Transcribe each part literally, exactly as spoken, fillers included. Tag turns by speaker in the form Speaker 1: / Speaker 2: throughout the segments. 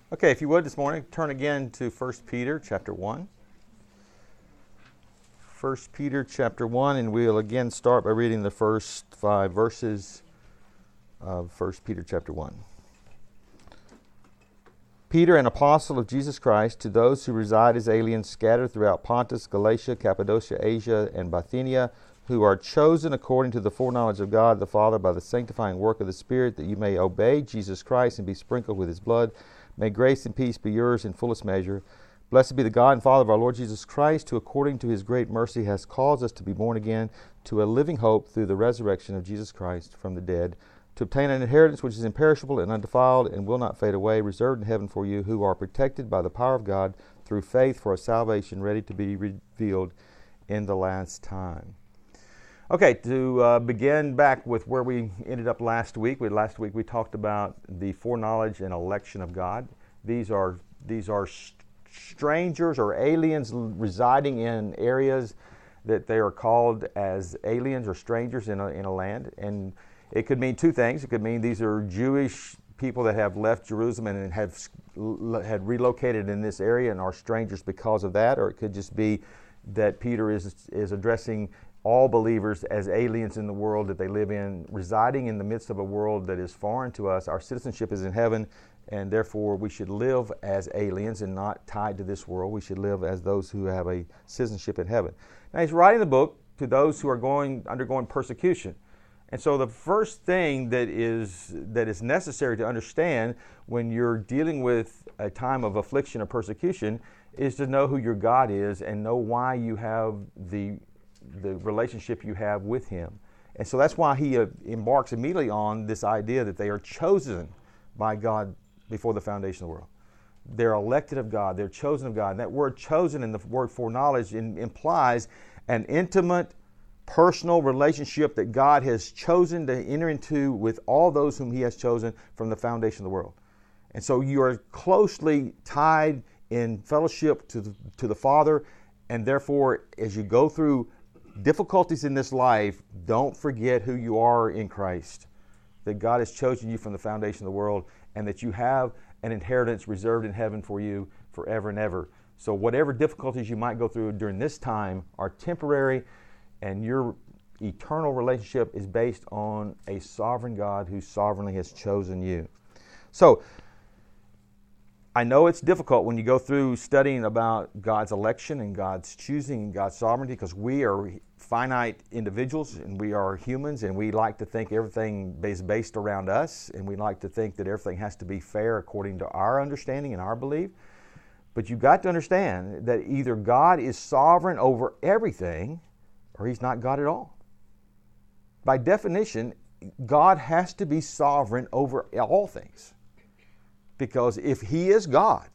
Speaker 1: Okay, if you would this morning, turn again to First Peter chapter one. First Peter chapter one, and we'll again start by reading the first five verses of First Peter chapter one. Peter, an apostle of Jesus Christ, to those who reside as aliens scattered throughout Pontus, Galatia, Cappadocia, Asia, and Bithynia, who are chosen according to the foreknowledge of God the Father by the sanctifying work of the Spirit, that you may obey Jesus Christ and be sprinkled with his blood. May grace and peace be yours in fullest measure. Blessed be the God and Father of our Lord Jesus Christ, who according to his great mercy has caused us to be born again to a living hope through the resurrection of Jesus Christ from the dead, to obtain an inheritance which is imperishable and undefiled and will not fade away, reserved in heaven for you, who are protected by the power of God through faith for a salvation ready to be revealed in the last time. Okay, to uh, begin back with where we ended up last week. We, last week we talked about the foreknowledge and election of God. These are these are st- strangers or aliens residing in areas that they are called as aliens or strangers in a, in a land. And it could mean two things. It could mean these are Jewish people that have left Jerusalem and have had relocated in this area and are strangers because of that. Or it could just be that Peter is is addressing all believers as aliens in the world that they live in, residing in the midst of a world that is foreign to us. Our citizenship is in heaven, and therefore we should live as aliens and not tied to this world. We should live as those who have a citizenship in heaven. Now, he's writing the book to those who are going undergoing persecution. And so the first thing that is that is necessary to understand when you're dealing with a time of affliction or persecution is to know who your God is and know why you have the the relationship you have with him. And so that's why he uh, embarks immediately on this idea that they are chosen by God before the foundation of the world. They're elected of God. They're chosen of God. And that word chosen in the word foreknowledge in, implies an intimate, personal relationship that God has chosen to enter into with all those whom he has chosen from the foundation of the world. And so you are closely tied in fellowship to the, to the Father, and therefore as you go through difficulties in this life, don't forget who you are in Christ, that God has chosen you from the foundation of the world, and that you have an inheritance reserved in heaven for you forever and ever. So whatever difficulties you might go through during this time are temporary, and your eternal relationship is based on a sovereign God who sovereignly has chosen you. So I know it's difficult when you go through studying about God's election and God's choosing and God's sovereignty, because we are finite individuals and we are humans, and we like to think everything is based around us, and we like to think that everything has to be fair according to our understanding and our belief. But you've got to understand that either God is sovereign over everything or he's not God at all. By definition, God has to be sovereign over all things. Because if he is God,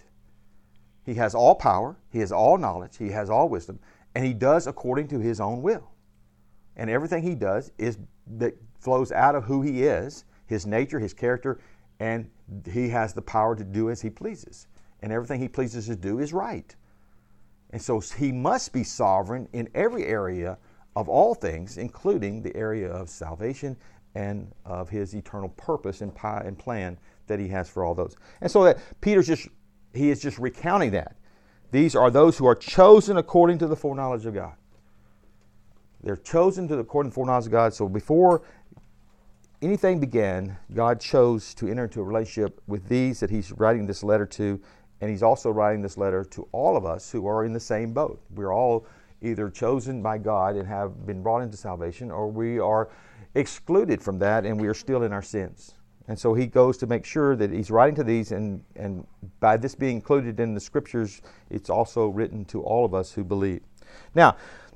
Speaker 1: he has all power, he has all knowledge, he has all wisdom, and he does according to his own will. And everything he does is that flows out of who he is, his nature, his character, and he has the power to do as he pleases. And everything he pleases to do is right. And so he must be sovereign in every area of all things, including the area of salvation and of his eternal purpose and plan that he has for all those. And so that Peter's just, he is just recounting that. These are those who are chosen according to the foreknowledge of God. They're chosen to the according to the foreknowledge of God. So before anything began, God chose to enter into a relationship with these that he's writing this letter to, and he's also writing this letter to all of us who are in the same boat. We're all either chosen by God and have been brought into salvation, or we are excluded from that and we are still in our sins. And so he goes to make sure that he's writing to these, and, and by this being included in the scriptures, it's also written to all of us who believe. Now,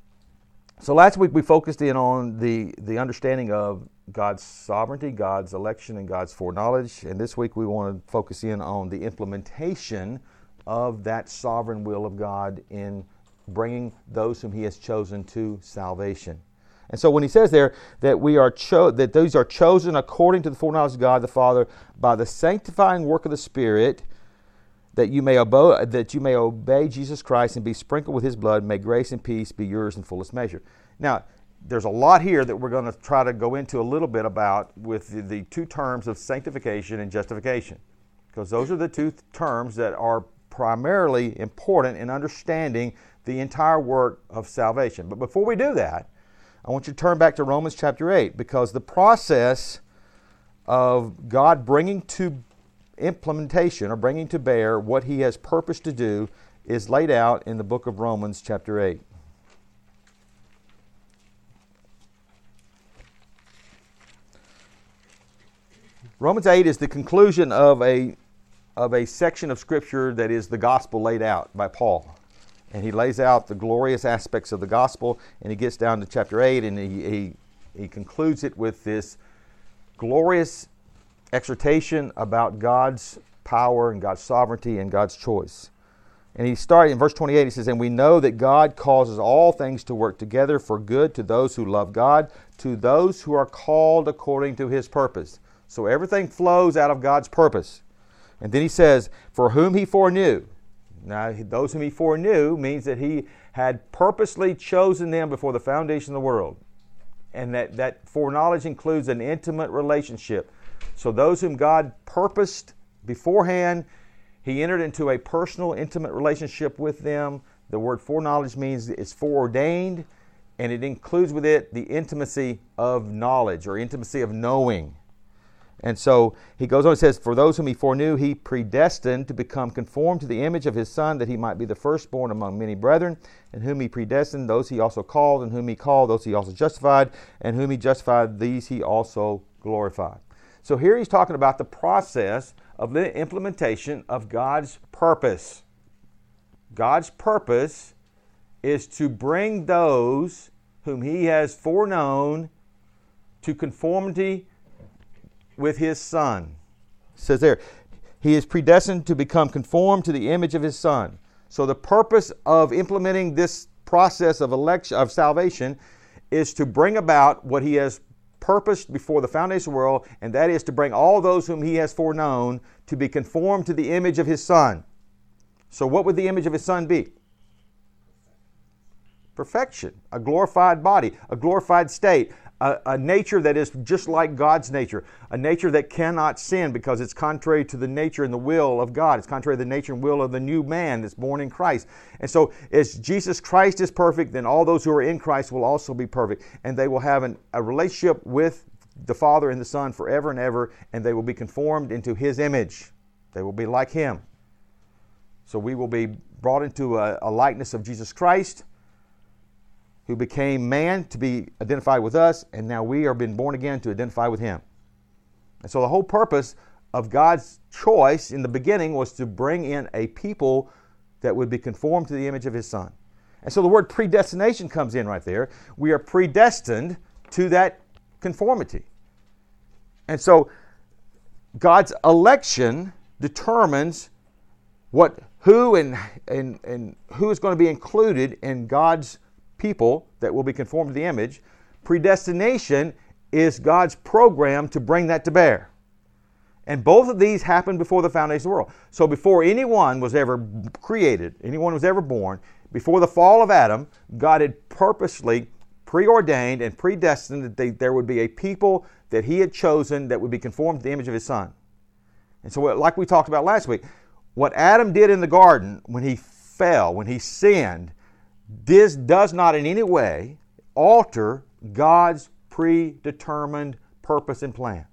Speaker 1: so last week we focused in on the, the understanding of God's sovereignty, God's election, and God's foreknowledge. And this week we want to focus in on the implementation of that sovereign will of God in bringing those whom he has chosen to salvation. And so when he says there that we are cho- that those are chosen according to the foreknowledge of God the Father by the sanctifying work of the Spirit, that you may obey, that you may obey Jesus Christ and be sprinkled with his blood, may grace and peace be yours in fullest measure. Now, there's a lot here that we're going to try to go into a little bit about with the, the two terms of sanctification and justification. because those are the two th- terms that are primarily important in understanding the entire work of salvation. But before we do that, I want you to turn back to Romans chapter eight, because the process of God bringing to implementation or bringing to bear what He has purposed to do is laid out in the book of Romans chapter eight. Romans eight is the conclusion of a, of a section of Scripture that is the gospel laid out by Paul. And he lays out the glorious aspects of the gospel, and he gets down to chapter eight, and he, he, he concludes it with this glorious exhortation about God's power and God's sovereignty and God's choice. And he started in verse twenty-eight, he says, "And we know that God causes all things to work together for good to those who love God, to those who are called according to His purpose." So everything flows out of God's purpose. And then he says, "For whom He foreknew." Now, those whom He foreknew means that He had purposely chosen them before the foundation of the world. And that, that foreknowledge includes an intimate relationship. So those whom God purposed beforehand, He entered into a personal, intimate relationship with them. The word foreknowledge means it's foreordained, and it includes with it the intimacy of knowledge or intimacy of knowing. And so he goes on and says, "For those whom He foreknew, He predestined to become conformed to the image of His Son, that He might be the firstborn among many brethren. And whom He predestined, those He also called. And whom He called, those He also justified. And whom He justified, these He also glorified." So here he's talking about the process of the implementation of God's purpose. God's purpose is to bring those whom He has foreknown to conformity with His Son. It says there, He is predestined to become conformed to the image of His Son. So the purpose of implementing this process of election, of salvation, is to bring about what He has purposed before the foundation of the world, and that is to bring all those whom He has foreknown to be conformed to the image of His Son. So what would the image of His Son be? Perfection, a glorified body, a glorified state, a, a nature that is just like God's nature, a nature that cannot sin because it's contrary to the nature and the will of God. It's contrary to the nature and will of the new man that's born in Christ. And so as Jesus Christ is perfect, then all those who are in Christ will also be perfect, and they will have an, a relationship with the Father and the Son forever and ever, and they will be conformed into His image. They will be like Him. So we will be brought into a, a likeness of Jesus Christ, who became man to be identified with us, and now we are being born again to identify with Him. And so the whole purpose of God's choice in the beginning was to bring in a people that would be conformed to the image of His Son. And so the word predestination comes in right there. We are predestined to that conformity. And so God's election determines what, who and, and, and who is going to be included in God's people that will be conformed to the image. Predestination is God's program to bring that to bear. And both of these happened before the foundation of the world. So before anyone was ever created, anyone was ever born, before the fall of Adam, God had purposely preordained and predestined that they, there would be a people that He had chosen that would be conformed to the image of His Son. And so like we talked about last week, what Adam did in the garden when he fell, when he sinned, this does not in any way alter God's predetermined purpose and plan.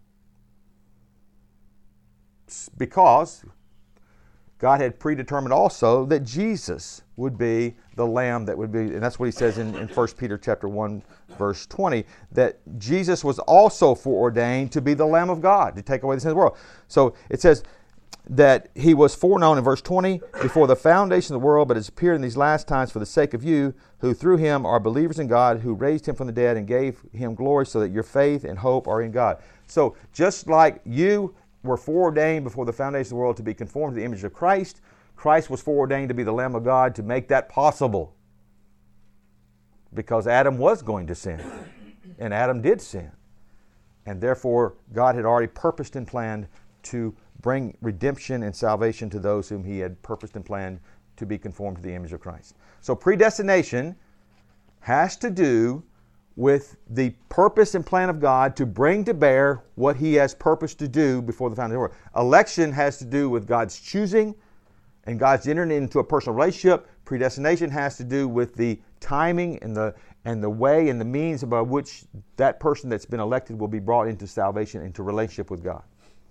Speaker 1: Because God had predetermined also that Jesus would be the Lamb that would be, and that's what He says in, in First Peter chapter one, verse twenty, that Jesus was also foreordained to be the Lamb of God, to take away the sin of the world. So it says that He was foreknown in verse twenty before the foundation of the world, but has appeared in these last times for the sake of you, who through Him are believers in God, who raised Him from the dead and gave Him glory, so that your faith and hope are in God. So just like you were foreordained before the foundation of the world to be conformed to the image of Christ, Christ was foreordained to be the Lamb of God to make that possible. Because Adam was going to sin, and Adam did sin. And therefore, God had already purposed and planned to bring redemption and salvation to those whom He had purposed and planned to be conformed to the image of Christ. So predestination has to do with the purpose and plan of God to bring to bear what He has purposed to do before the foundation of the world. Election has to do with God's choosing and God's entering into a personal relationship. Predestination has to do with the timing and the and the way and the means by which that person that's been elected will be brought into salvation, into relationship with God.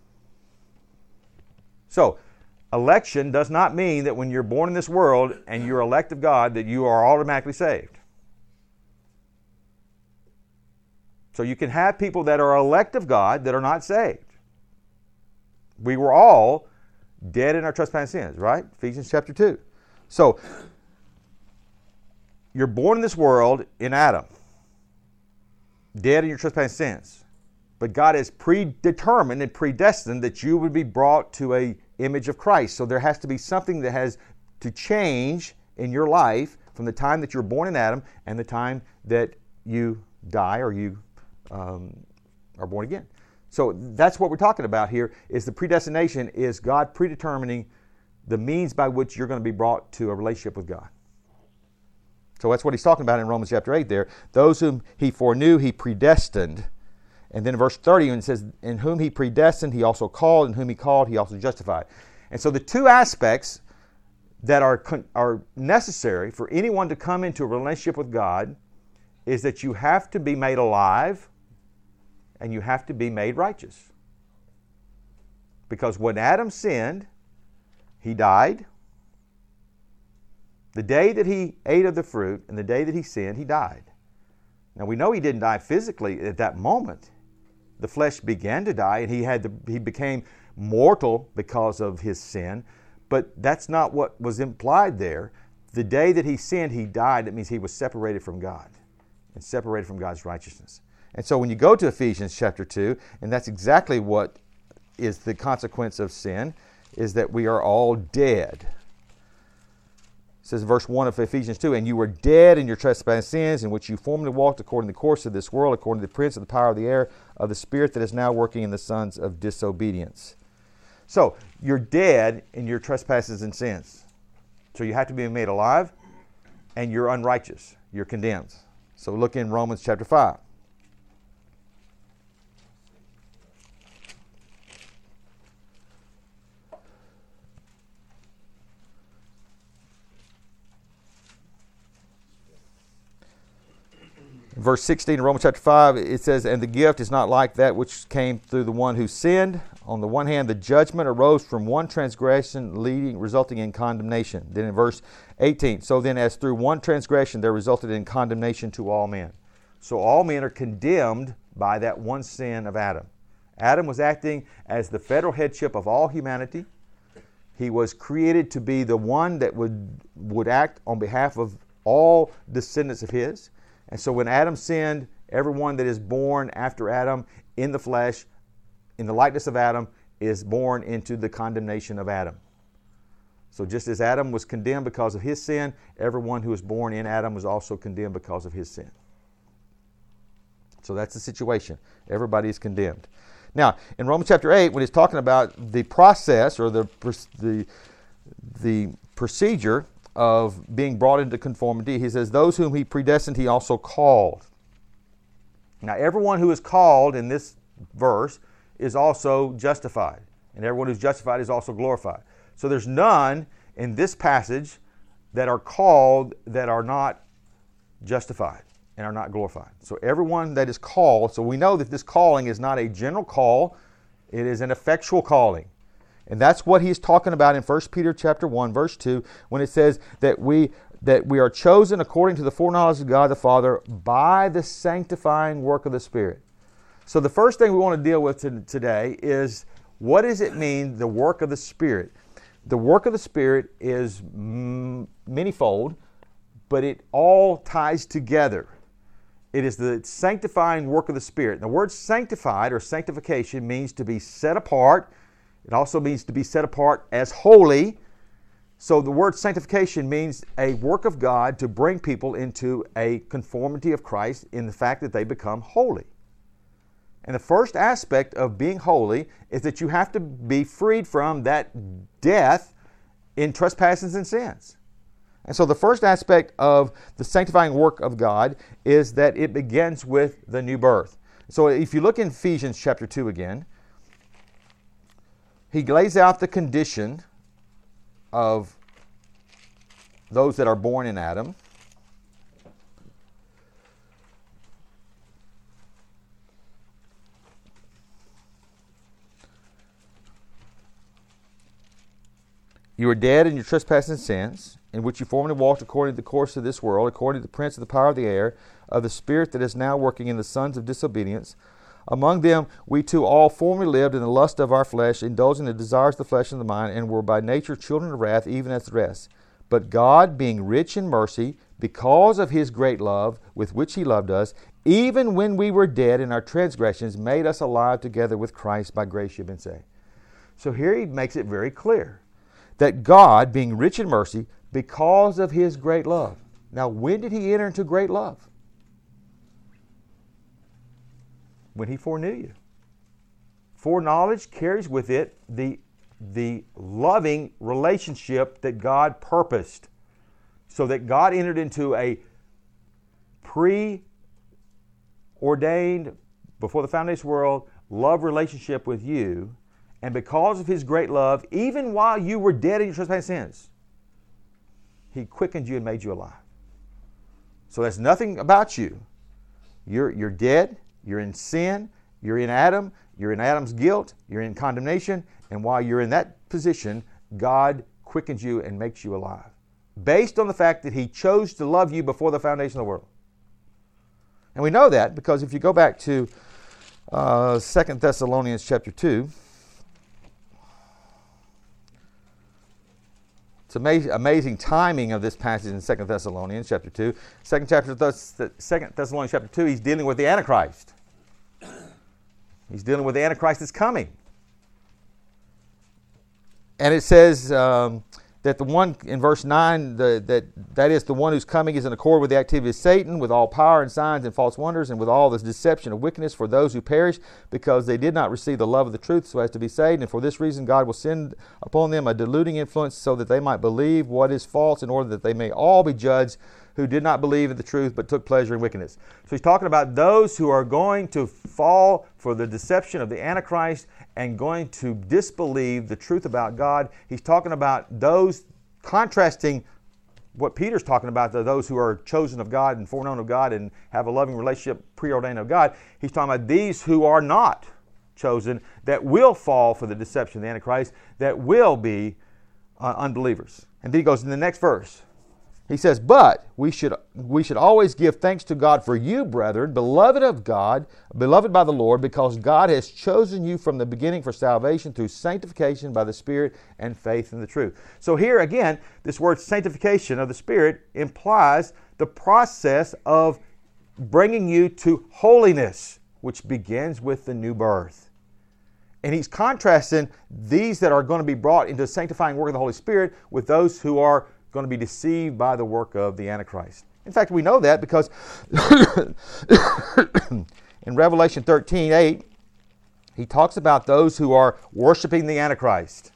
Speaker 1: So, election does not mean that when you're born in this world and you're elect of God that you are automatically saved. So you can have people that are elect of God that are not saved. We were all dead in our trespasses and sins, right? Ephesians chapter two. So, you're born in this world in Adam, dead in your trespasses and sins. But God has predetermined and predestined that you would be brought to an image of Christ. So there has to be something that has to change in your life from the time that you're born in Adam and the time that you die or you um, are born again. So that's what we're talking about here, is the predestination is God predetermining the means by which you're going to be brought to a relationship with God. So that's what he's talking about in Romans chapter eight there. Those whom he foreknew, he predestined. And then in verse thirty, when it says, in whom he predestined, he also called, and whom he called, he also justified. And so the two aspects that are, are necessary for anyone to come into a relationship with God is that you have to be made alive and you have to be made righteous. Because when Adam sinned, he died. The day that he ate of the fruit and the day that he sinned, he died. Now we know he didn't die physically at that moment. The flesh began to die and he had to, he became mortal because of his sin. But that's not what was implied there. The day that he sinned, he died. That means he was separated from God and separated from God's righteousness. And so when you go to Ephesians chapter two, and that's exactly what is the consequence of sin, is that we are all dead. It says in verse one of Ephesians two, and you were dead in your trespasses and sins, in which you formerly walked according to the course of this world, according to the prince of the power of the air, of the spirit that is now working in the sons of disobedience. So, you're dead in your trespasses and sins. So you have to be made alive, and you're unrighteous. You're condemned. So look in Romans chapter five. Verse sixteen of Romans chapter five, it says, and the gift is not like that which came through the one who sinned. On the one hand, the judgment arose from one transgression, leading, resulting in condemnation. Then in verse eighteen, so then as through one transgression there resulted in condemnation to all men. So all men are condemned by that one sin of Adam. Adam was acting as the federal headship of all humanity. He was created to be the one that would, would act on behalf of all descendants of his. And so when Adam sinned, everyone that is born after Adam in the flesh, in the likeness of Adam, is born into the condemnation of Adam. So just as Adam was condemned because of his sin, everyone who was born in Adam was also condemned because of his sin. So that's the situation. Everybody is condemned. Now, in Romans chapter eight, when he's talking about the process or the the, the procedure of being brought into conformity, he says, those whom he predestined, he also called. Now, everyone who is called in this verse is also justified. And everyone who's justified is also glorified. So there's none in this passage that are called that are not justified and are not glorified. So everyone that is called, so we know that this calling is not a general call, it is an effectual calling. And that's what he's talking about in First Peter chapter one, verse two, when it says that we that we are chosen according to the foreknowledge of God the Father by the sanctifying work of the Spirit. So the first thing we want to deal with to, today is, what does it mean, the work of the Spirit? The work of the Spirit is m- manyfold, but it all ties together. It is the sanctifying work of the Spirit. And the word sanctified or sanctification means to be set apart. It also means to be set apart as holy. So the word sanctification means a work of God to bring people into a conformity of Christ in the fact that they become holy. And the first aspect of being holy is that you have to be freed from that death in trespasses and sins. And so the first aspect of the sanctifying work of God is that it begins with the new birth. So if you look in Ephesians chapter two again, he lays out the condition of those that are born in Adam. You were dead in your trespasses and sins, in which you formerly walked according to the course of this world, according to the prince of the power of the air, of the spirit that is now working in the sons of disobedience. Among them we too all formerly lived in the lust of our flesh, indulging the desires of the flesh and the mind, and were by nature children of wrath, even as the rest. But God, being rich in mercy, because of his great love with which he loved us, even when we were dead in our transgressions, made us alive together with Christ. By grace you have been saved. So here he makes it very clear that God, being rich in mercy, because of his great love. Now, when did he enter into great love? When he foreknew you. Foreknowledge carries with it the, the loving relationship that God purposed. So that God entered into a pre-ordained, before the foundation of the world, love relationship with you. And because of his great love, even while you were dead in your trespasses and sins, he quickened you and made you alive. So that's nothing about you. You're, you're dead. You're in sin. You're in Adam. You're in Adam's guilt. You're in condemnation. And while you're in that position, God quickens you and makes you alive. Based on the fact that he chose to love you before the foundation of the world. And we know that because if you go back to uh, Second Thessalonians chapter two, it's amazing, amazing timing of this passage in Second Thessalonians chapter two. Second chapter, Second Thessalonians chapter two, he's dealing with the Antichrist. He's dealing with the Antichrist that's coming. And it says um, that the one in verse nine, the, that that is the one who's coming is in accord with the activity of Satan, with all power and signs and false wonders, and with all this deception of wickedness for those who perish, because they did not receive the love of the truth so as to be saved. And for this reason God will send upon them a deluding influence, so that they might believe what is false, in order that they may all be judged who did not believe in the truth but took pleasure in wickedness. So he's talking about those who are going to fall for the deception of the Antichrist and going to disbelieve the truth about God. He's talking about those, contrasting what Peter's talking about, those who are chosen of God and foreknown of God and have a loving relationship preordained of God. He's talking about these who are not chosen, that will fall for the deception of the Antichrist, that will be uh, unbelievers. And then he goes in the next verse. He says, but we should we should always give thanks to God for you, brethren, beloved of God, beloved by the Lord, because God has chosen you from the beginning for salvation through sanctification by the Spirit and faith in the truth. So here again, this word sanctification of the Spirit implies the process of bringing you to holiness, which begins with the new birth. And he's contrasting these that are going to be brought into the sanctifying work of the Holy Spirit with those who are going to be deceived by the work of the Antichrist. In fact, we know that because in Revelation thirteen eight, he talks about those who are worshiping the Antichrist.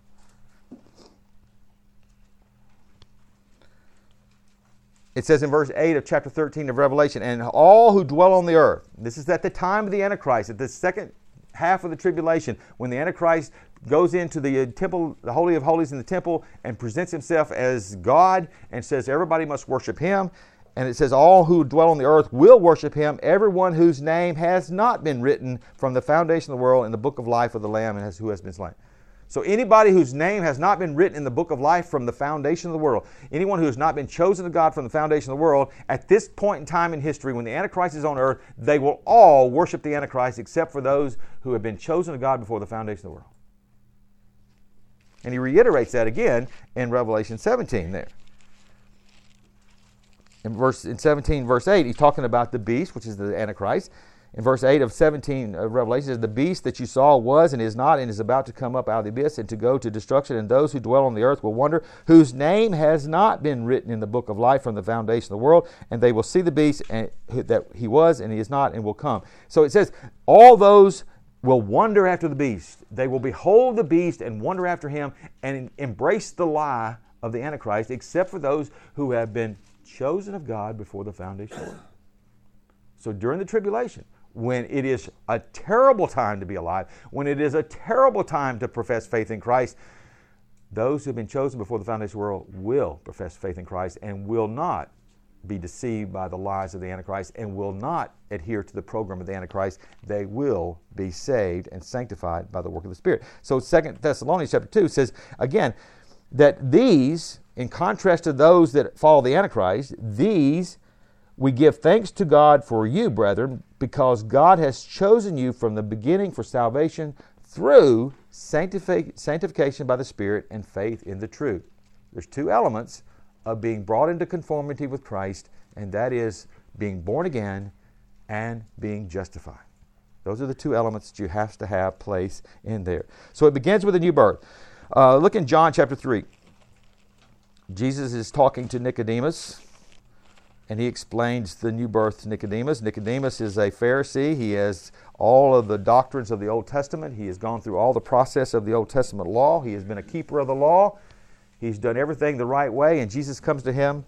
Speaker 1: It says in verse eight of chapter thirteen of Revelation, and all who dwell on the earth. This is at the time of the Antichrist, at the second half of the tribulation, when the Antichrist goes into the temple, the Holy of Holies in the temple, and presents himself as God and says everybody must worship him. And it says all who dwell on the earth will worship him, everyone whose name has not been written from the foundation of the world in the book of life of the Lamb and has, who has been slain. So anybody whose name has not been written in the book of life from the foundation of the world, anyone who has not been chosen of God from the foundation of the world, at this point in time in history, when the Antichrist is on earth, they will all worship the Antichrist except for those who have been chosen of God before the foundation of the world. And he reiterates that again in Revelation seventeen there. In verse in seventeen, verse eight, he's talking about the beast, which is the Antichrist. In verse eight of seventeen of Revelation, it says, the beast that you saw was and is not and is about to come up out of the abyss and to go to destruction, and those who dwell on the earth will wonder, whose name has not been written in the book of life from the foundation of the world, and they will see the beast and, that he was and he is not and will come. So it says, all those will wonder after the beast. They will behold the beast and wonder after him and embrace the lie of the Antichrist except for those who have been chosen of God before the foundation of the world. So during the tribulation, when it is a terrible time to be alive, when it is a terrible time to profess faith in Christ, those who have been chosen before the foundation of the world will profess faith in Christ and will not be deceived by the lies of the Antichrist and will not adhere to the program of the Antichrist. They will be saved and sanctified by the work of the Spirit. So Second Thessalonians chapter two says, again, that these, in contrast to those that follow the Antichrist, these we give thanks to God for you, brethren, because God has chosen you from the beginning for salvation through sanctific- sanctification by the Spirit and faith in the truth. There's two elements of being brought into conformity with Christ, and that is being born again and being justified. Those are the two elements that you have to have place in there. So it begins with a new birth. Uh, look in John chapter three. Jesus is talking to Nicodemus, and he explains the new birth to Nicodemus. Nicodemus is a Pharisee. He has all of the doctrines of the Old Testament. He has gone through all the process of the Old Testament law. He has been a keeper of the law. He's done everything the right way, and Jesus comes to him.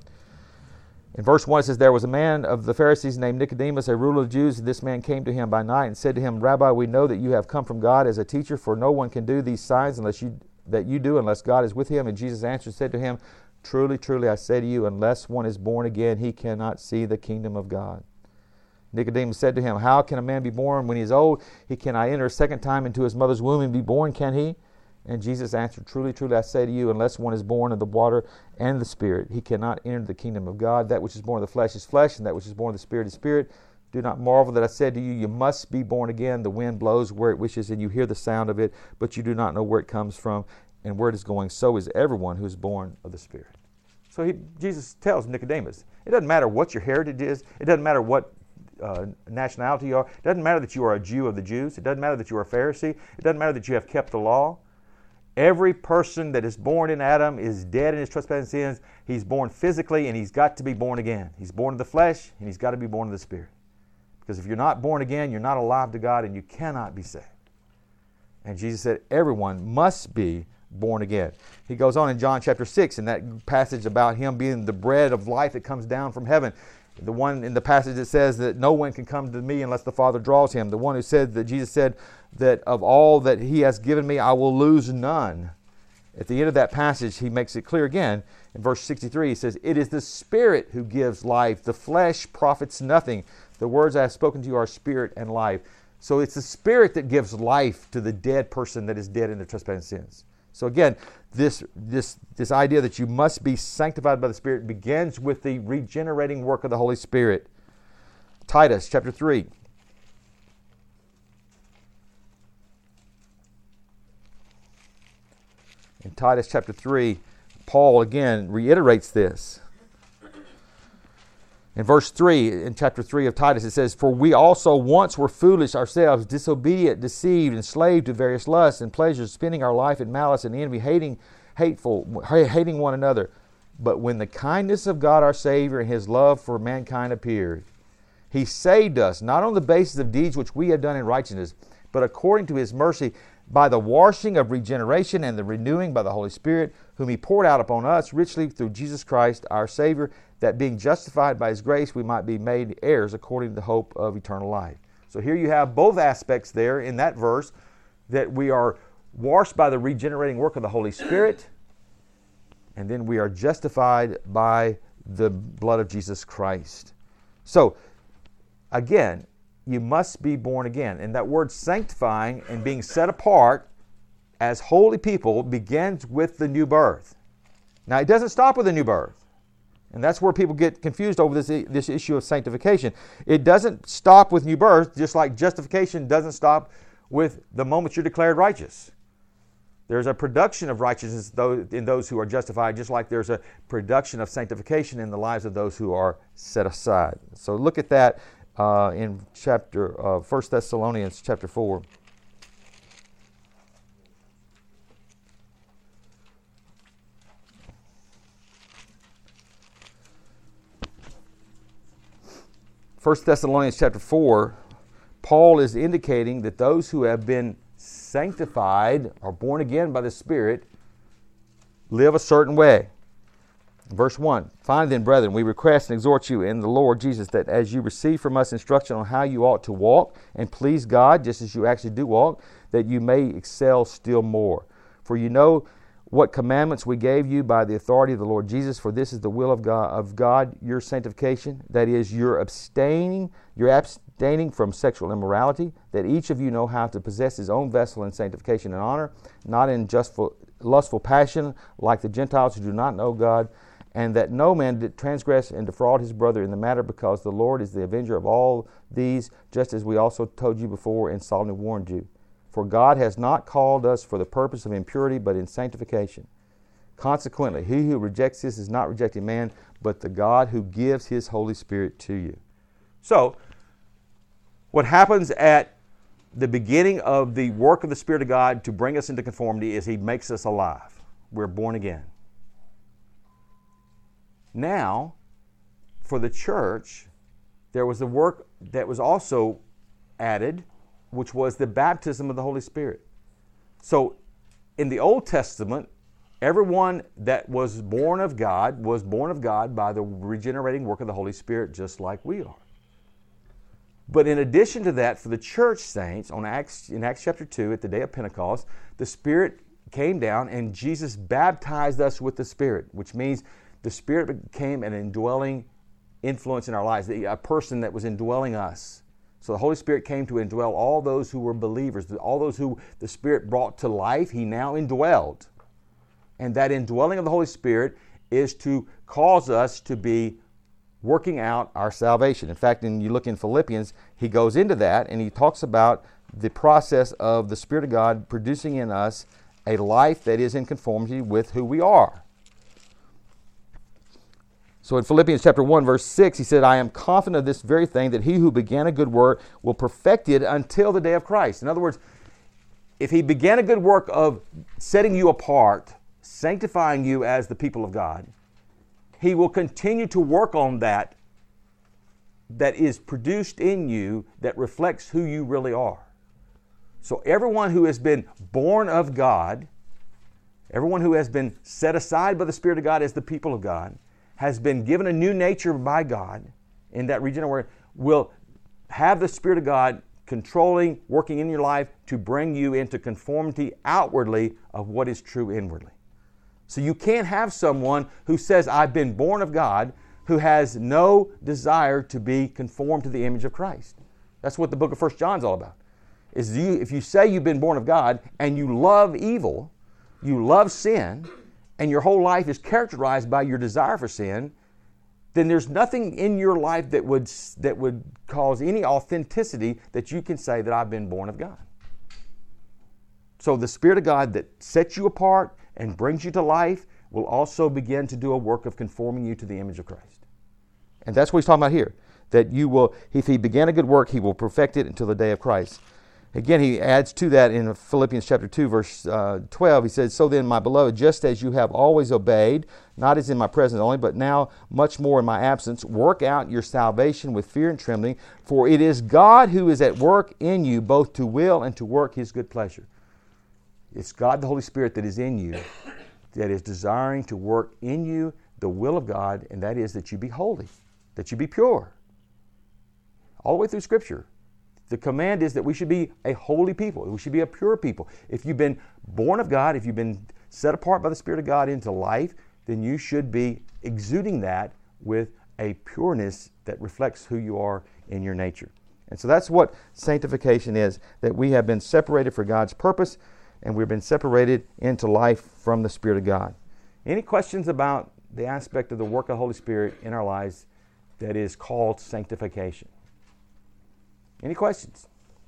Speaker 1: In verse one it says, there was a man of the Pharisees named Nicodemus, a ruler of the Jews. This man came to him by night and said to him, Rabbi, we know that you have come from God as a teacher, for no one can do these signs unless you that you do unless God is with him. And Jesus answered and said to him, truly, truly, I say to you, unless one is born again, he cannot see the kingdom of God. Nicodemus said to him, how can a man be born when he is old? He cannot enter a second time into his mother's womb and be born, can he? And Jesus answered, truly, truly, I say to you, unless one is born of the water and the Spirit, he cannot enter the kingdom of God. That which is born of the flesh is flesh, and that which is born of the Spirit is spirit. Do not marvel that I said to you, you must be born again. The wind blows where it wishes, and you hear the sound of it, but you do not know where it comes from and where it is going. So is everyone who is born of the Spirit. So he, Jesus tells Nicodemus, it doesn't matter what your heritage is. It doesn't matter what uh, nationality you are. It doesn't matter that you are a Jew of the Jews. It doesn't matter that you are a Pharisee. It doesn't matter that you have kept the law. Every person that is born in Adam is dead in his trespasses and sins. He's born physically, and he's got to be born again. He's born of the flesh, and he's got to be born of the Spirit. Because if you're not born again, you're not alive to God, and you cannot be saved. And Jesus said everyone must be born again. He goes on in John chapter six, in that passage about him being the bread of life that comes down from heaven. The one in the passage that says that no one can come to me unless the Father draws him. The one who said that Jesus said that of all that he has given me, I will lose none. At the end of that passage, he makes it clear again. In verse sixty-three, he says, it is the Spirit who gives life. The flesh profits nothing. The words I have spoken to you are spirit and life. So it's the Spirit that gives life to the dead person that is dead in their trespasses and sins. So again, this, this, this idea that you must be sanctified by the Spirit begins with the regenerating work of the Holy Spirit. Titus chapter three. In Titus chapter three, Paul again reiterates this. In verse three, in chapter three of Titus, it says, for we also once were foolish ourselves, disobedient, deceived, enslaved to various lusts and pleasures, spending our life in malice and envy, hating, hateful, hating one another. But when the kindness of God our Savior and His love for mankind appeared, He saved us, not on the basis of deeds which we have done in righteousness, but according to His mercy, by the washing of regeneration and the renewing by the Holy Spirit, whom He poured out upon us richly through Jesus Christ our Savior, that being justified by His grace, we might be made heirs according to the hope of eternal life. So here you have both aspects there in that verse, that we are washed by the regenerating work of the Holy Spirit, and then we are justified by the blood of Jesus Christ. So, again, you must be born again. And that word sanctifying and being set apart as holy people begins with the new birth. Now, it doesn't stop with the new birth. And that's where people get confused over this, this issue of sanctification. It doesn't stop with new birth, just like justification doesn't stop with the moment you're declared righteous. There's a production of righteousness in those who are justified, just like there's a production of sanctification in the lives of those who are set aside. So look at that uh, in chapter uh, First Thessalonians chapter four. First Thessalonians chapter four, Paul is indicating that those who have been sanctified or born again by the Spirit live a certain way. Verse one, finally then, brethren, we request and exhort you in the Lord Jesus that as you receive from us instruction on how you ought to walk and please God, just as you actually do walk, that you may excel still more. For you know what commandments we gave you by the authority of the Lord Jesus, for this is the will of God, of God, your sanctification, that is, your abstaining, your abstaining from sexual immorality, that each of you know how to possess his own vessel in sanctification and honor, not in justful, lustful passion like the Gentiles who do not know God, and that no man did transgress and defraud his brother in the matter, because the Lord is the avenger of all these, just as we also told you before and solemnly warned you. For God has not called us for the purpose of impurity, but in sanctification. Consequently, he who rejects this is not rejecting man, but the God who gives his Holy Spirit to you. So, what happens at the beginning of the work of the Spirit of God to bring us into conformity is he makes us alive. We're born again. Now, for the church, there was a work that was also added, which was the baptism of the Holy Spirit. So, in the Old Testament, everyone that was born of God was born of God by the regenerating work of the Holy Spirit, just like we are. But in addition to that, for the church saints, on Acts, in Acts chapter two, at the day of Pentecost, the Spirit came down and Jesus baptized us with the Spirit, which means the Spirit became an indwelling influence in our lives, a person that was indwelling us. So the Holy Spirit came to indwell all those who were believers, all those who the Spirit brought to life, he now indwelled. And that indwelling of the Holy Spirit is to cause us to be working out our salvation. In fact, when you look in Philippians, he goes into that and he talks about the process of the Spirit of God producing in us a life that is in conformity with who we are. So in Philippians chapter one, verse six, he said, I am confident of this very thing, that he who began a good work will perfect it until the day of Christ. In other words, if he began a good work of setting you apart, sanctifying you as the people of God, he will continue to work on that that is produced in you that reflects who you really are. So everyone who has been born of God, everyone who has been set aside by the Spirit of God as the people of God, has been given a new nature by God in that regeneration, will have the Spirit of God controlling, working in your life to bring you into conformity outwardly of what is true inwardly. So you can't have someone who says, I've been born of God, who has no desire to be conformed to the image of Christ. That's what the book of First John is all about. Is you, if you say you've been born of God and you love evil, you love sin, and your whole life is characterized by your desire for sin, then there's nothing in your life that would that would cause any authenticity that you can say that I've been born of God. So the Spirit of God that sets you apart and brings you to life will also begin to do a work of conforming you to the image of Christ. And that's what he's talking about here. That you will, if he began a good work, he will perfect it until the day of Christ. Again, he adds to that in Philippians chapter two, verse uh, twelve. He says, so then, my beloved, just as you have always obeyed, not as in my presence only, but now much more in my absence, work out your salvation with fear and trembling, for it is God who is at work in you, both to will and to work his good pleasure. It's God, the Holy Spirit, that is in you, that is desiring to work in you the will of God, and that is that you be holy, that you be pure. All the way through Scripture, the command is that we should be a holy people. We should be a pure people. If you've been born of God, if you've been set apart by the Spirit of God into life, then you should be exuding that with a pureness that reflects who you are in your nature. And so that's what sanctification is, that we have been separated for God's purpose, and we've been separated into life from the Spirit of God. Any questions about the aspect of the work of the Holy Spirit in our lives that is called sanctification? Any questions?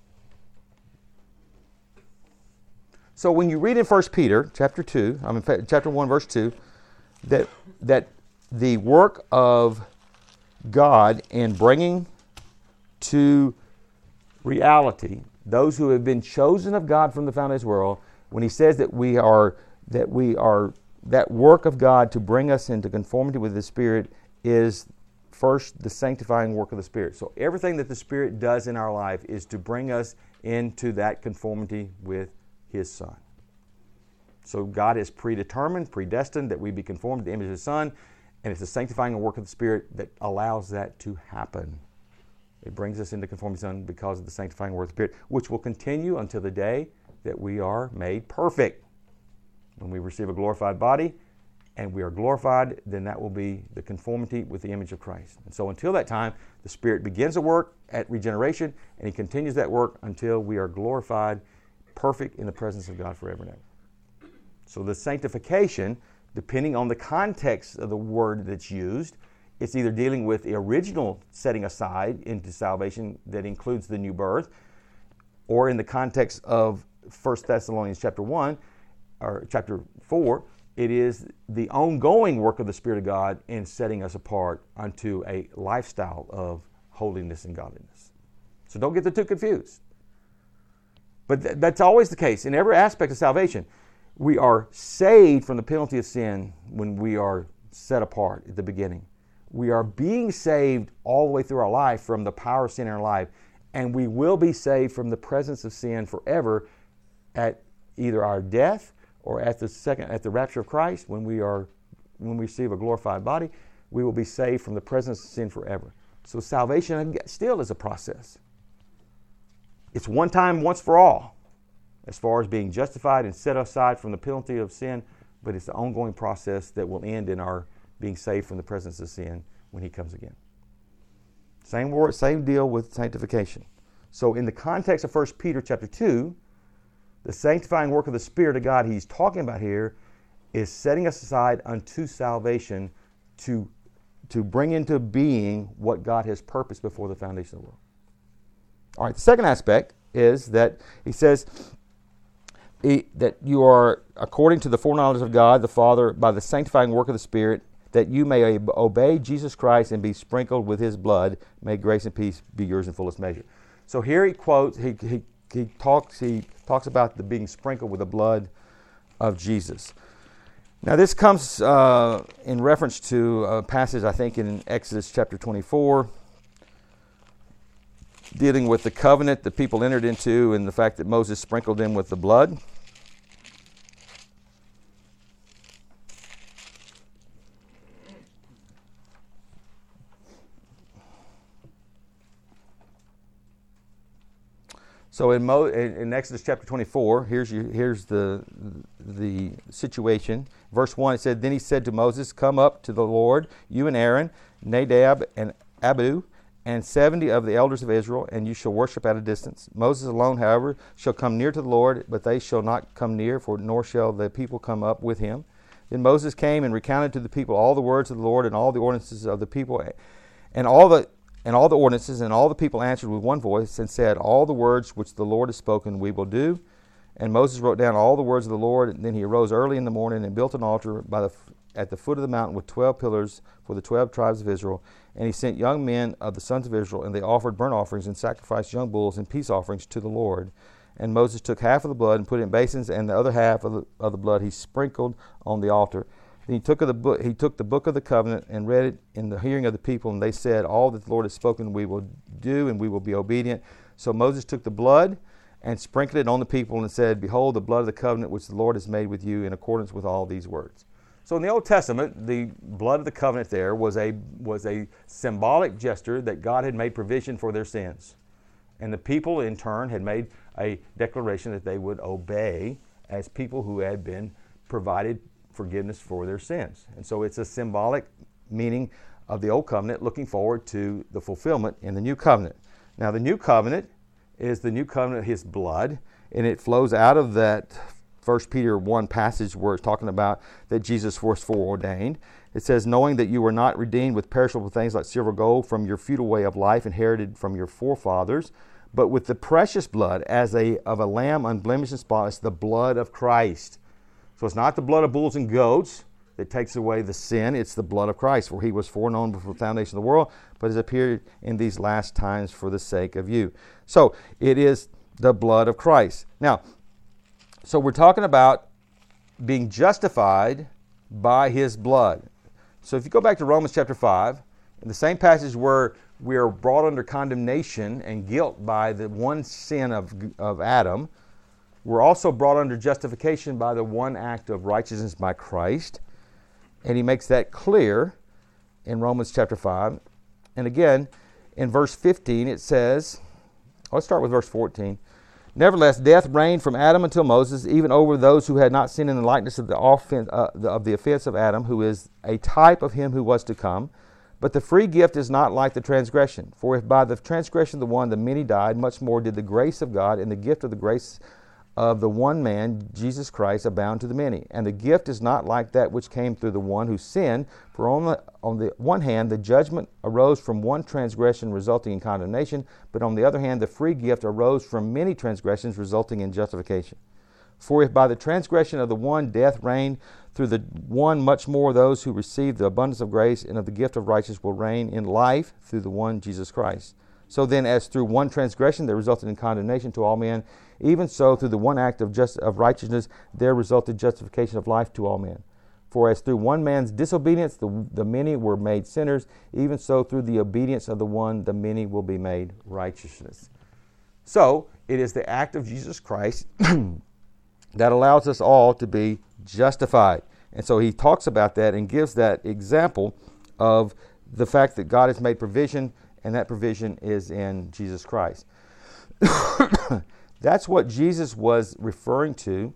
Speaker 1: So when you read in First Peter chapter two, I mean chapter one, verse two, that that the work of God in bringing to reality those who have been chosen of God from the foundation of this world, when he says that we are that we are that work of God to bring us into conformity with the Spirit is first the sanctifying work of the Spirit. So everything that the Spirit does in our life is to bring us into that conformity with his Son. So God is predetermined, predestined that we be conformed to the image of his Son, And it's the sanctifying work of the Spirit that allows that to happen. It brings us into conformity to the Son because of the sanctifying work of the Spirit, which will continue until the day that we are made perfect. When we receive a glorified body and we are glorified, then that will be the conformity with the image of Christ. And so until that time, the Spirit begins a work at regeneration, and He continues that work until we are glorified, perfect in the presence of God forever and ever. So the sanctification, depending on the context of the word that's used, it's either dealing with the original setting aside into salvation that includes the new birth, or in the context of First Thessalonians chapter one, or chapter four, it is the ongoing work of the Spirit of God in setting us apart unto a lifestyle of holiness and godliness. So don't get the two confused. But th- that's always the case. In every aspect of salvation, we are saved from the penalty of sin when we are set apart at the beginning. We are being saved all the way through our life from the power of sin in our life, and we will be saved from the presence of sin forever at either our death or at the second, at the rapture of Christ, when we are, when we receive a glorified body, we will be saved from the presence of sin forever. So salvation still is a process. It's one time, once for all, as far as being justified and set aside from the penalty of sin, but it's the ongoing process that will end in our being saved from the presence of sin when He comes again. Same word, same deal with sanctification. So in the context of First Peter chapter two, the sanctifying work of the Spirit of God he's talking about here is setting us aside unto salvation to, to bring into being what God has purposed before the foundation of the world. All right, the second aspect is that he says he, that you are, according to the foreknowledge of God the Father, by the sanctifying work of the Spirit, that you may obey Jesus Christ and be sprinkled with His blood. May grace and peace be yours in fullest measure. So here he quotes, he, he, he talks, he talks about the being sprinkled with the blood of Jesus. Now this comes uh, in reference to a passage, I think, in Exodus chapter twenty-four, dealing with the covenant that people entered into and the fact that Moses sprinkled them with the blood. So in, Mo, in, in Exodus chapter twenty-four, here's your, here's the the situation. Verse one, it said, "Then he said to Moses, Come up to the Lord, you and Aaron, Nadab and Abihu, and seventy of the elders of Israel, and you shall worship at a distance. Moses alone, however, shall come near to the Lord, but they shall not come near, for nor shall the people come up with him." Then Moses came and recounted to the people all the words of the Lord and all the ordinances of the people, and all the And all the ordinances, and all the people answered with one voice and said, "All the words which the Lord has spoken we will do." And Moses wrote down all the words of the Lord, and then he arose early in the morning and built an altar by the, at the foot of the mountain with twelve pillars for the twelve tribes of Israel. And he sent young men of the sons of Israel, and they offered burnt offerings and sacrificed young bulls and peace offerings to the Lord. And Moses took half of the blood and put it in basins, and the other half of the, of the blood he sprinkled on the altar. Then he took, of the book, he took the book of the covenant and read it in the hearing of the people, and they said, "All that the Lord has spoken we will do, and we will be obedient." So Moses took the blood and sprinkled it on the people and said, "Behold, the blood of the covenant which the Lord has made with you in accordance with all these words." So in the Old Testament, the blood of the covenant there was a, was a symbolic gesture that God had made provision for their sins. And the people in turn had made a declaration that they would obey as people who had been provided forgiveness for their sins. And so it's a symbolic meaning of the Old Covenant looking forward to the fulfillment in the New Covenant. Now the New Covenant is the New Covenant of His blood, and it flows out of that First Peter one passage where it's talking about that Jesus was foreordained. It says, "Knowing that you were not redeemed with perishable things like silver or gold from your futile way of life inherited from your forefathers, but with the precious blood as a of a lamb unblemished and spotless, the blood of Christ." So it's not the blood of bulls and goats that takes away the sin. It's the blood of Christ, for He was foreknown before the foundation of the world, but has appeared in these last times for the sake of you. So it is the blood of Christ. Now, so we're talking about being justified by His blood. So if you go back to Romans chapter five, in the same passage where we are brought under condemnation and guilt by the one sin of, of Adam, we're also brought under justification by the one act of righteousness by Christ. And he makes that clear in Romans chapter five. And again, in verse fifteen, it says, let's start with verse fourteen. Nevertheless, death reigned from Adam until Moses, even over those who had not sinned in the likeness of the, offense, uh, the, of the offense of Adam, who is a type of him who was to come. But the free gift is not like the transgression. For if by the transgression of the one the many died, much more did the grace of God and the gift of the grace of the one man, Jesus Christ, abound to the many. And the gift is not like that which came through the one who sinned. For on the, on the one hand, the judgment arose from one transgression, resulting in condemnation. But on the other hand, the free gift arose from many transgressions, resulting in justification. For if by the transgression of the one death reigned, through the one much more those who receive the abundance of grace and of the gift of righteousness will reign in life through the one Jesus Christ. So then, as through one transgression there resulted in condemnation to all men, even so through the one act of just of righteousness there resulted justification of life to all men. For as through one man's disobedience the, the many were made sinners, even so through the obedience of the one the many will be made righteousness. So it is the act of Jesus Christ that allows us all to be justified. And so he talks about that and gives that example of the fact that God has made provision, and that provision is in Jesus Christ. That's what Jesus was referring to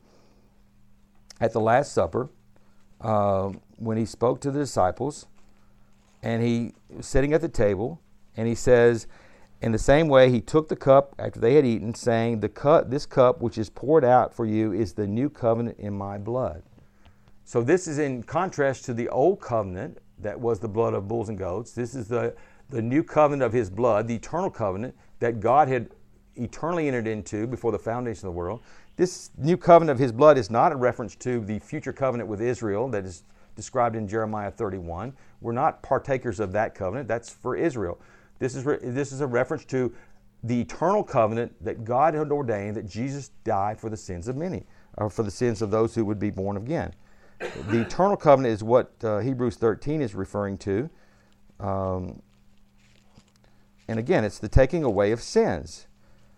Speaker 1: at the Last Supper uh, when he spoke to the disciples, and he was sitting at the table, and he says, in the same way, he took the cup after they had eaten, saying, "The cup, this cup which is poured out for you is the new covenant in my blood." So this is in contrast to the old covenant that was the blood of bulls and goats. This is the, the new covenant of his blood, the eternal covenant that God had eternally entered into before the foundation of the world. This new covenant of his blood is not a reference to the future covenant with Israel that is described in Jeremiah thirty-one. We're not partakers of that covenant. That's for Israel. This is, re- this is a reference to the eternal covenant that God had ordained, that Jesus died for the sins of many, or for the sins of those who would be born again. The eternal covenant is what uh, Hebrews thirteen is referring to. Um, and again, it's the taking away of sins.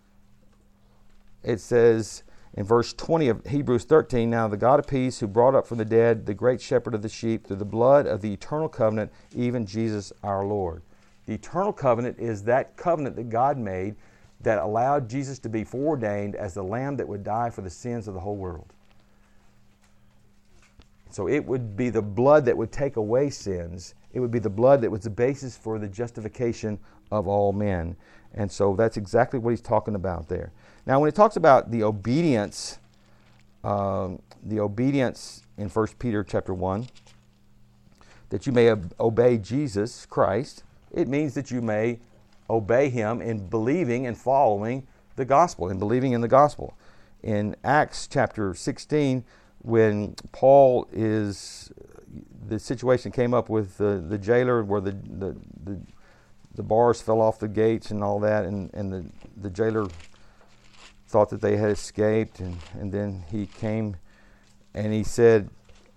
Speaker 1: It says in verse twenty of Hebrews thirteen, "Now the God of peace, who brought up from the dead the great shepherd of the sheep, through the blood of the eternal covenant, even Jesus our Lord." The eternal covenant is that covenant that God made that allowed Jesus to be foreordained as the Lamb that would die for the sins of the whole world. So it would be the blood that would take away sins. It would be the blood that was the basis for the justification of all men. And so that's exactly what he's talking about there. Now, when he talks about the obedience, um, the obedience in First Peter chapter one, that you may ob- obey Jesus Christ, it means that you may obey him in believing and following the gospel, in believing in the gospel. In Acts chapter sixteen, when Paul is, the situation came up with the, the jailer where the, the, the, the bars fell off the gates and all that, and, and the, the jailer thought that they had escaped, and, and then he came and he said,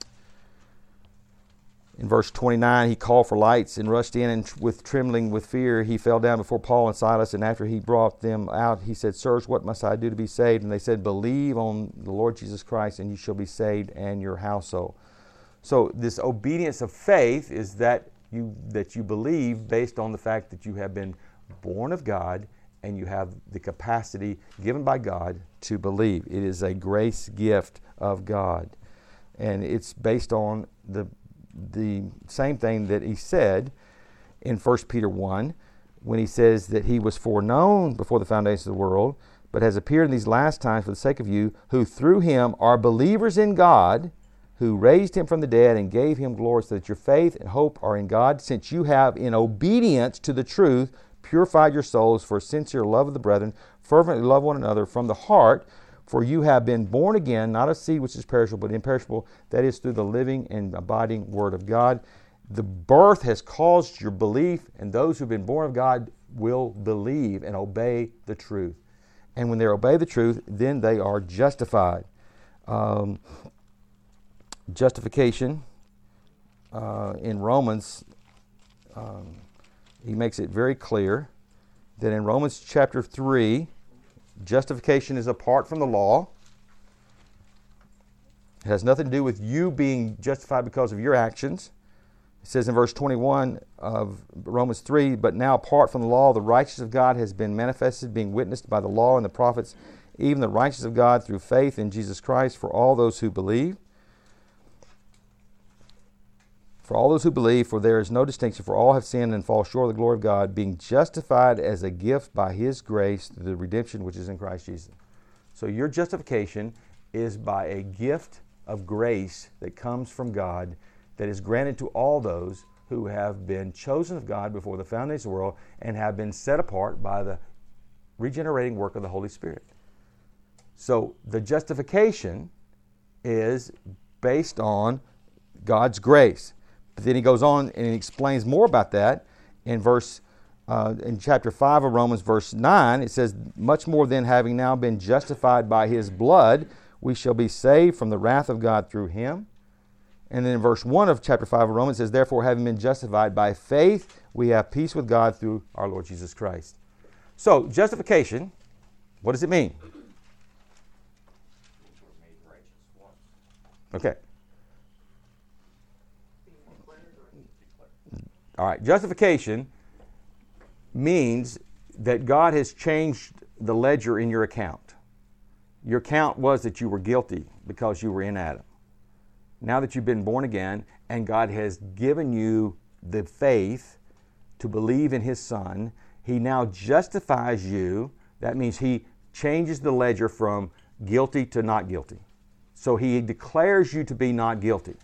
Speaker 1: in verse twenty-nine, he called for lights and rushed in, and with trembling with fear, he fell down before Paul and Silas. And after he brought them out, he said, "Sirs, what must I do to be saved?" And they said, "Believe on the Lord Jesus Christ, and you shall be saved and your household." So this obedience of faith is that you that you believe based on the fact that you have been born of God and you have the capacity given by God to believe. It is a grace gift of God, and it's based on the the same thing that he said in First Peter one, when he says that he was foreknown before the foundation of the world, but has appeared in these last times for the sake of you, who through him are believers in God, who raised him from the dead and gave him glory, so that your faith and hope are in God, since you have, in obedience to the truth, purified your souls for sincere love of the brethren, fervently love one another from the heart. For you have been born again, not of seed which is perishable, but imperishable, that is through the living and abiding Word of God. The birth has caused your belief, and those who have been born of God will believe and obey the truth. And when they obey the truth, then they are justified. Um, justification uh, in Romans, um, he makes it very clear that in Romans chapter three, justification is apart from the law. It has nothing to do with you being justified because of your actions. It says in verse twenty-one of Romans three, but now apart from the law, the righteousness of God has been manifested, being witnessed by the law and the prophets, even the righteousness of God through faith in Jesus Christ for all those who believe. For all those who believe, for there is no distinction, for all have sinned and fall short of the glory of God, being justified as a gift by His grace through the redemption which is in Christ Jesus. So your justification is by a gift of grace that comes from God that is granted to all those who have been chosen of God before the foundation of the world and have been set apart by the regenerating work of the Holy Spirit. So the justification is based on God's grace. But then he goes on and he explains more about that in verse uh, in chapter five of Romans, verse nine. It says, much more than having now been justified by His blood, we shall be saved from the wrath of God through Him. And then in verse one of chapter five of Romans, it says, therefore, having been justified by faith, we have peace with God through our Lord Jesus Christ. So, justification, what does it mean? Okay. All right, justification means that God has changed the ledger in your account. Your account was that you were guilty because you were in Adam. Now that you've been born again and God has given you the faith to believe in His Son, He now justifies you. That means He changes the ledger from guilty to not guilty. So He declares you to be not guilty.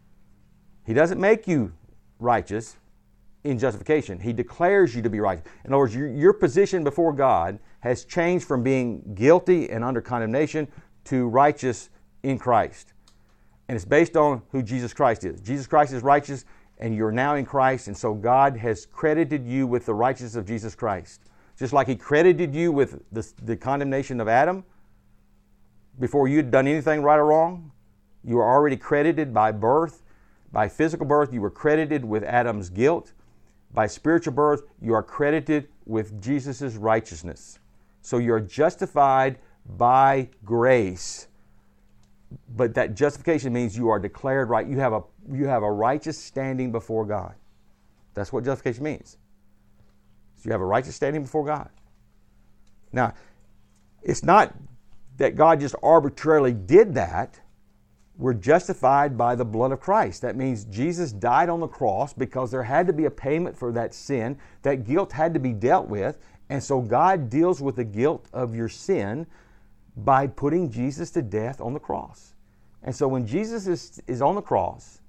Speaker 1: He doesn't make you righteous in justification. He declares you to be righteous. In other words, your, your position before God has changed from being guilty and under condemnation to righteous in Christ. And it's based on who Jesus Christ is. Jesus Christ is righteous, and you're now in Christ, and so God has credited you with the righteousness of Jesus Christ. Just like He credited you with the, the condemnation of Adam before you'd done anything right or wrong, you were already credited by birth. By physical birth, you were credited with Adam's guilt. By spiritual birth, you are credited with Jesus' righteousness. So you're justified by grace. But that justification means you are declared right. You have a, you have a righteous standing before God. That's what justification means. So you have a righteous standing before God. Now, it's not that God just arbitrarily did that. We're justified by the blood of Christ. That means Jesus died on the cross because there had to be a payment for that sin. That guilt had to be dealt with. And so God deals with the guilt of your sin by putting Jesus to death on the cross. And so when Jesus is, is on the cross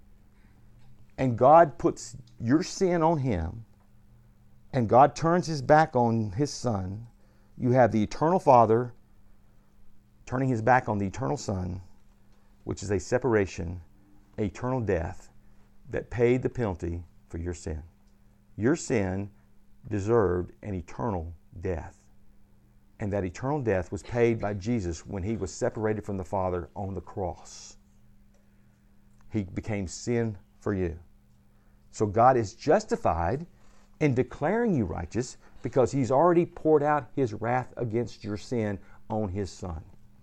Speaker 1: and God puts your sin on Him and God turns His back on His Son, you have the eternal Father turning His back on the eternal Son, which is a separation, eternal death that paid the penalty for your sin. Your sin deserved an eternal death. And that eternal death was paid by Jesus when He was separated from the Father on the cross. He became sin for you. So God is justified in declaring you righteous because He's already poured out His wrath against your sin on His Son.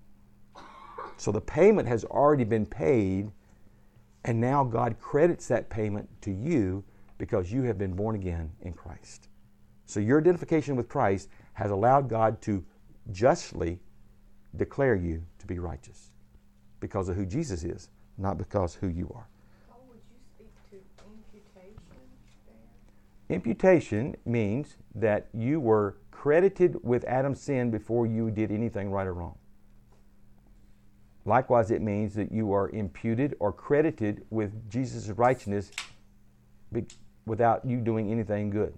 Speaker 1: So the payment has already been paid, and now God credits that payment to you because you have been born again in Christ. So your identification with Christ has allowed God to justly declare you to be righteous because of who Jesus is, not because who you are.
Speaker 2: How would you speak to imputation there?
Speaker 1: Imputation means that you were credited with Adam's sin before you did anything right or wrong. Likewise, it means that you are imputed or credited with Jesus' righteousness without you doing anything good.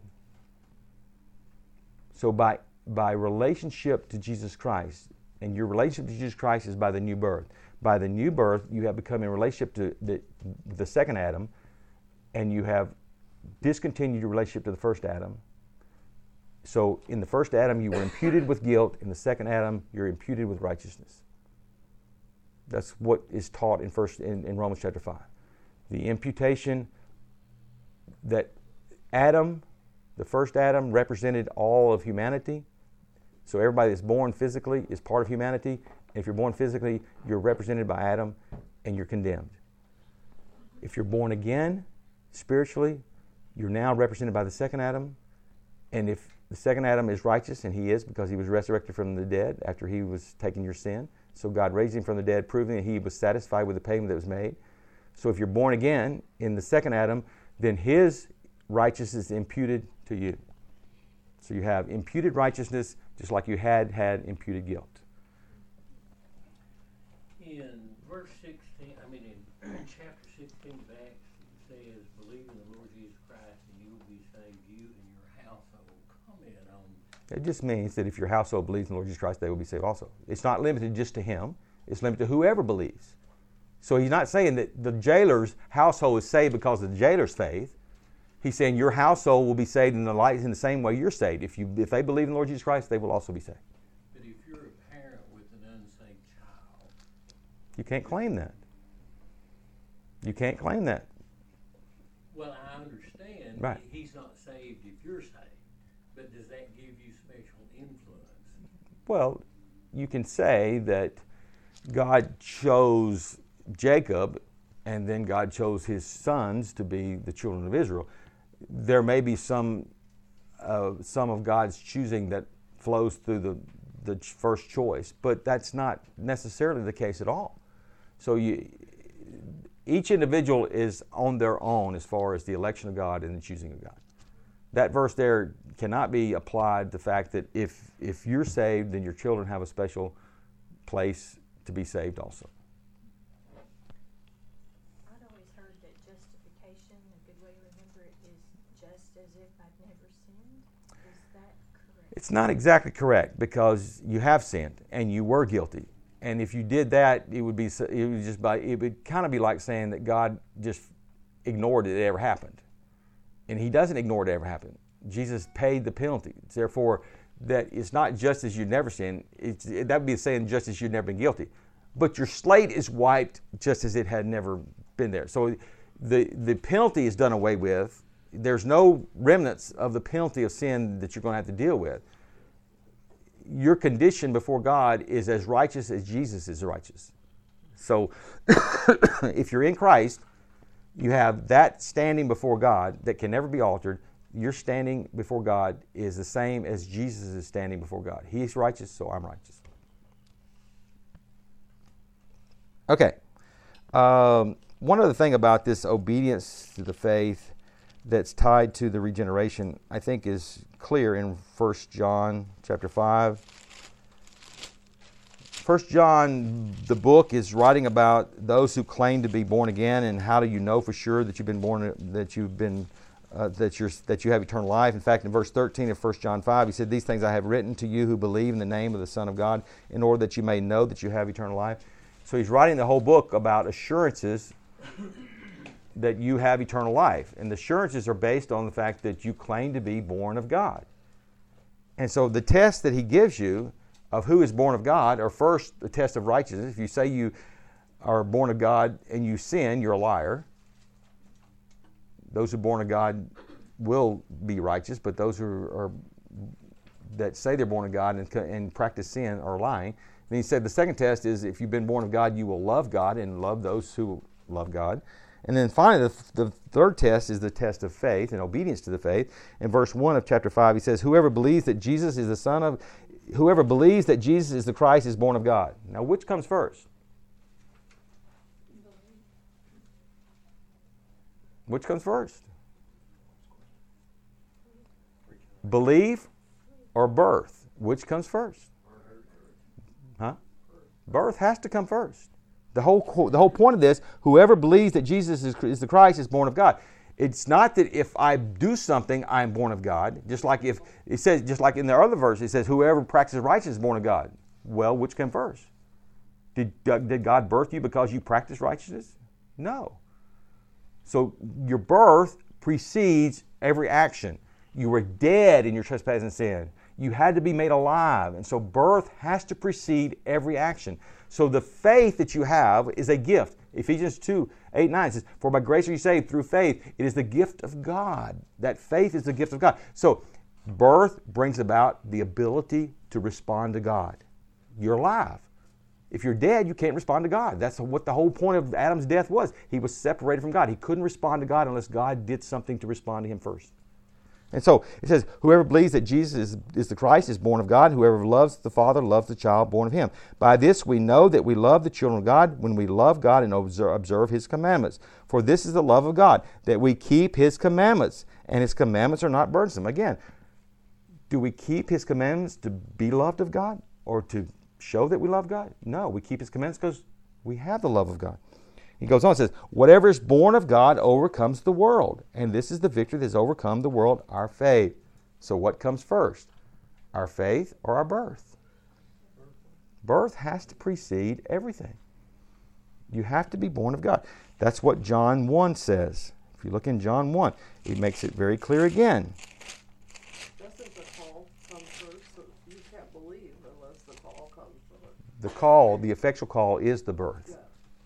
Speaker 1: So by, by relationship to Jesus Christ, and your relationship to Jesus Christ is by the new birth. By the new birth, you have become in relationship to the, the second Adam, and you have discontinued your relationship to the first Adam. So in the first Adam, you were imputed with guilt. In the second Adam, you're imputed with righteousness. That's what is taught in first in, in Romans chapter five. The imputation that Adam, the first Adam, represented all of humanity. So everybody that's born physically is part of humanity. If you're born physically, you're represented by Adam and you're condemned. If you're born again, spiritually, you're now represented by the second Adam. And if the second Adam is righteous, and he is because he was resurrected from the dead after he was taking your sin, so God raised him from the dead, proving that he was satisfied with the payment that was made. So if you're born again in the second Adam, then his righteousness is imputed to you. So you have imputed righteousness just like you had had imputed guilt.
Speaker 3: In verse sixteen, I mean in chapter sixteen of Acts, it says, believe in the Lord Jesus Christ and you will be saved, you and your household. Comment on.
Speaker 1: It just means that if your household believes in the Lord Jesus Christ, they will be saved also. It's not limited just to him. It's limited to whoever believes. So he's not saying that the jailer's household is saved because of the jailer's faith. He's saying your household will be saved in the light in the same way you're saved. If you if they believe in the Lord Jesus Christ, they will also be saved.
Speaker 3: But if you're a parent with an unsaved child,
Speaker 1: you can't claim that. You can't claim that.
Speaker 3: Well, I understand.
Speaker 1: Right.
Speaker 3: He's not saved if you're saved. But does that give you special influence?
Speaker 1: Well, you can say that God chose Jacob, and then God chose his sons to be the children of Israel. There may be some uh, some of God's choosing that flows through the, the first choice, but that's not necessarily the case at all. So you, each individual is on their own as far as the election of God and the choosing of God. That verse there cannot be applied to the fact that if if you're saved, then your children have a special place to be saved also.
Speaker 2: I'd always heard that justification, a good way to remember it, is just as if I'd never sinned. Is that correct?
Speaker 1: It's not exactly correct because you have sinned and you were guilty. And if you did that, it would be it would just by it would kind of be like saying that God just ignored it, it ever happened. And he doesn't ignore it ever happened. Jesus paid the penalty. Therefore, that it's not just as you'd never sinned. It's, it, that would be saying just as you'd never been guilty. But your slate is wiped just as it had never been there. So the, the penalty is done away with. There's no remnants of the penalty of sin that you're going to have to deal with. Your condition before God is as righteous as Jesus is righteous. So if you're in Christ, you have that standing before God that can never be altered. Your standing before God is the same as Jesus is standing before God. He is righteous, so I'm righteous. Okay. Um, one other thing about this obedience to the faith that's tied to the regeneration, I think is clear in First John chapter five. First John, the book, is writing about those who claim to be born again, and how do you know for sure that you've been born, that you've been, uh, that you're, that you have eternal life. In fact, in verse thirteen of First John five, he said, "These things I have written to you who believe in the name of the Son of God, in order that you may know that you have eternal life." So he's writing the whole book about assurances that you have eternal life, and the assurances are based on the fact that you claim to be born of God. And so the test that he gives you of who is born of God are first the test of righteousness. If you say you are born of God and you sin, you're a liar. Those who are born of God will be righteous, but those who are that say they're born of God and, and practice sin are lying. Then he said the second test is if you've been born of God, you will love God and love those who love God. And then finally, the, the third test is the test of faith and obedience to the faith. In verse one of chapter five, he says, "Whoever believes that Jesus is the Son of, whoever believes that Jesus is the Christ is born of God." Now, which comes first? Which comes first? Believe or birth? Which comes first? Huh? Birth has to come first. The whole the whole point of this, whoever believes that Jesus is, is the Christ is born of God. It's not that if I do something, I'm born of God. Just like if it says, just like in the other verse, it says, "Whoever practices righteousness is born of God." Well, which came first? Did did God birth you because you practice righteousness? No. So your birth precedes every action. You were dead in your trespass and sin. You had to be made alive. And so birth has to precede every action. So the faith that you have is a gift. Ephesians two, eight, nine says, "For by grace are you saved through faith. It is the gift of God." That faith is the gift of God. So birth brings about the ability to respond to God. You're alive. If you're dead, you can't respond to God. That's what the whole point of Adam's death was. He was separated from God. He couldn't respond to God unless God did something to respond to him first. And so it says, whoever believes that Jesus is, is the Christ is born of God. Whoever loves the Father loves the child born of him. By this we know that we love the children of God when we love God and observe, observe his commandments. For this is the love of God, that we keep his commandments. And his commandments are not burdensome. Again, do we keep his commandments to be loved of God or to show that we love God? No, we keep his commandments because we have the love of God. He goes on and says, whatever is born of God overcomes the world. And this is the victory that has overcome the world, our faith. So what comes first? Our faith or our birth? Birth has to precede everything. You have to be born of God. That's what John one says. If you look in John one, he makes it very clear again.
Speaker 4: Doesn't the call come first? So you can't believe unless the call comes first.
Speaker 1: The call, the effectual call, is the birth.
Speaker 4: Yeah.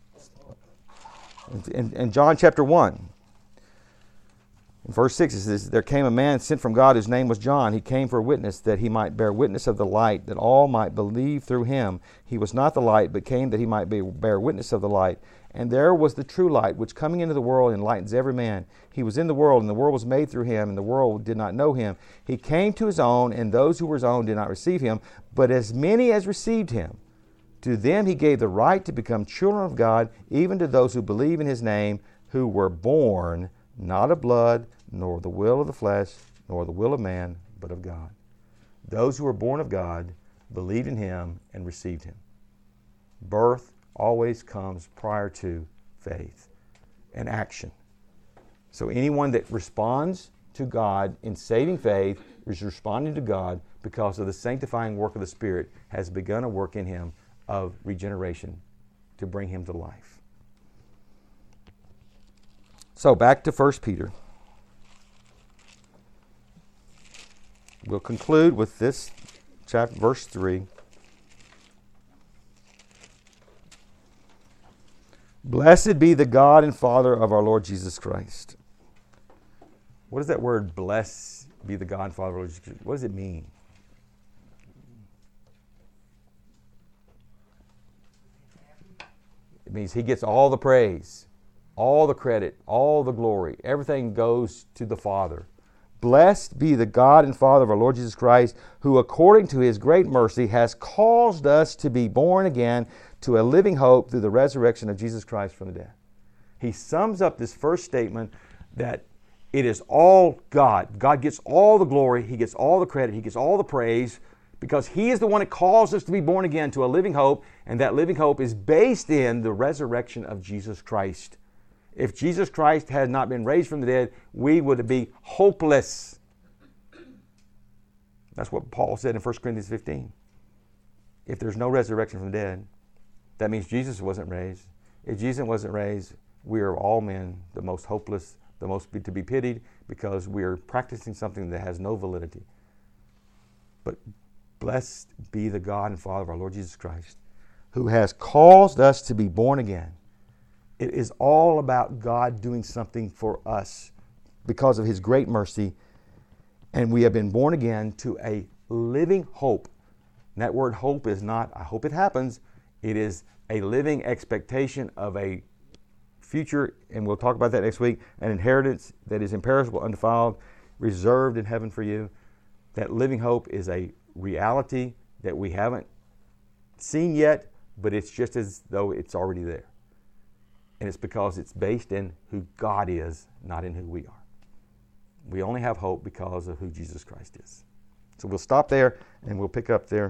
Speaker 1: In, in John chapter one, in verse six, it says, there came a man sent from God whose name was John. He came for a witness, that he might bear witness of the light, that all might believe through him. He was not the light, but came that he might be, bear witness of the light. And there was the true light, which coming into the world enlightens every man. He was in the world, and the world was made through him, and the world did not know him. He came to his own, and those who were his own did not receive him. But as many as received him, to them he gave the right to become children of God, even to those who believe in his name, who were born not of blood, nor the will of the flesh, nor the will of man, but of God. Those who were born of God believed in him and received him. Birth always comes prior to faith and action. So anyone that responds to God in saving faith is responding to God because of the sanctifying work of the Spirit has begun a work in him of regeneration to bring him to life. So back to First Peter. We'll conclude with this chapter, verse three. Blessed be the God and Father of our Lord Jesus Christ. What does that word, bless, be the God and Father of our Lord Jesus Christ, what does it mean? It means he gets all the praise, all the credit, all the glory. Everything goes to the Father. Blessed be the God and Father of our Lord Jesus Christ, who according to his great mercy has caused us to be born again to a living hope through the resurrection of Jesus Christ from the dead. He sums up this first statement that it is all God. God gets all the glory. He gets all the credit. He gets all the praise because he is the one that calls us to be born again to a living hope, and that living hope is based in the resurrection of Jesus Christ. If Jesus Christ had not been raised from the dead, we would be hopeless. That's what Paul said in First Corinthians fifteen. If there's no resurrection from the dead, that means Jesus wasn't raised. If Jesus wasn't raised, we are all men the most hopeless, the most to be pitied, because we are practicing something that has no validity. But blessed be the God and Father of our Lord Jesus Christ, who has caused us to be born again. It is all about God doing something for us because of his great mercy. And we have been born again to a living hope. And that word hope is not, I hope it happens. It is a living expectation of a future, and we'll talk about that next week, an inheritance that is imperishable, undefiled, reserved in heaven for you. That living hope is a reality that we haven't seen yet, but it's just as though it's already there. And it's because it's based in who God is, not in who we are. We only have hope because of who Jesus Christ is. So we'll stop there, and we'll pick up there